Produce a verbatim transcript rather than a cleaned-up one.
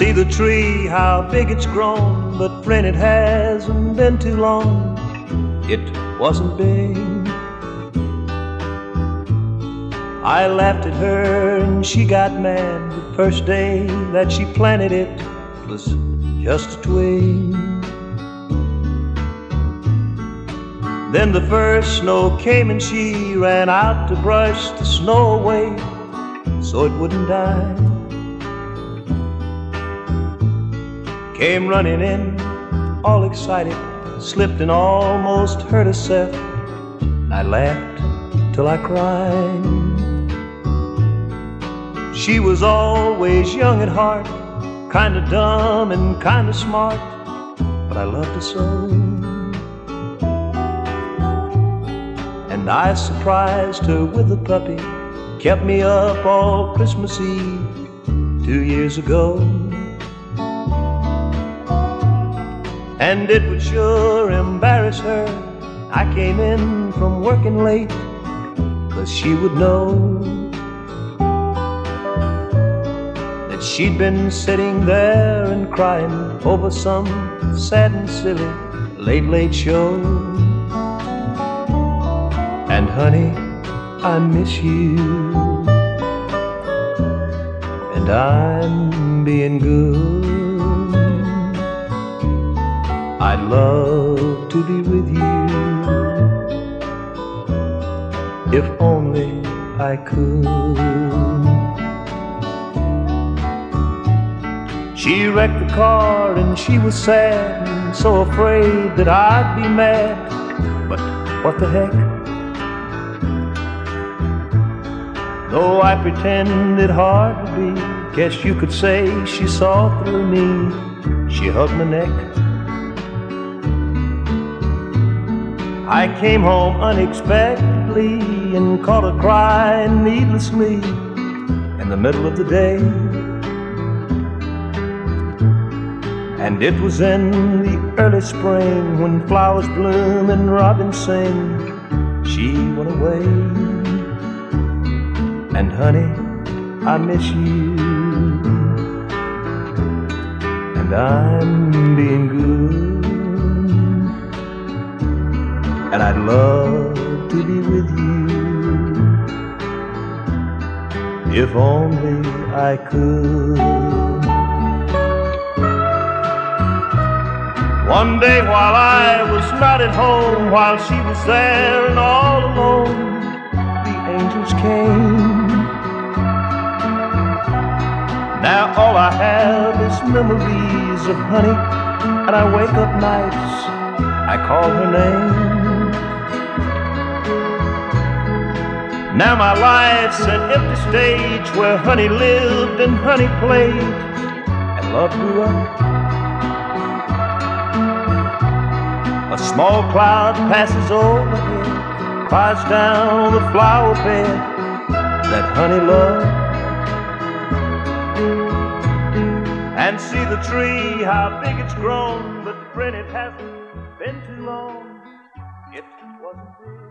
See the tree, how big it's grown, but friend, it hasn't been too long. It wasn't big. I laughed at her and she got mad. The first day that she planted it, it was just a twig. Then the first snow came and she ran out to brush the snow away so it wouldn't die. Came running in, all excited, slipped and almost hurt herself. I laughed till I cried. She was always young at heart, kinda dumb and kinda smart, but I loved her so. And I surprised her with a puppy, kept me up all Christmas Eve two years ago. And it would sure embarrass her, I came in from working late, 'cause she would know that she'd been sitting there and crying over some sad and silly late, late show. And honey, I miss you, and I'm being good. I'd love to be with you, if only I could. She wrecked the car and she was sad and so afraid that I'd be mad. But what the heck? Though I pretended hard to be, guess you could say she saw through me. She hugged my neck. I came home unexpectedly and caught her crying needlessly in the middle of the day. And it was in the early spring when flowers bloom and robins sing. She went away. And honey, I miss you, and I'm being good. And I'd love to be with you, if only I could. One day while I was not at home, while she was there and all alone, the angels came. Now all I have is memories of honey, and I wake up nights, I call her name. Now my life's an empty stage where honey lived and honey played and love grew up. A small cloud passes overhead, cries down the flower bed that honey loved. And see the tree, how big it's grown, but friend, it hasn't been too long. It wasn't big.